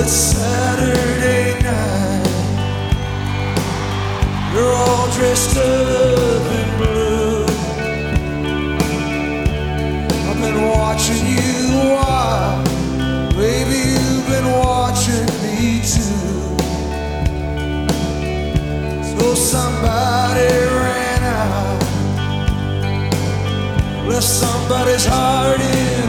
it's Saturday night. You're all dressed up in blue. I've been watching you a while. Baby, you've been watching me too. So somebody ran out, left somebody's heart in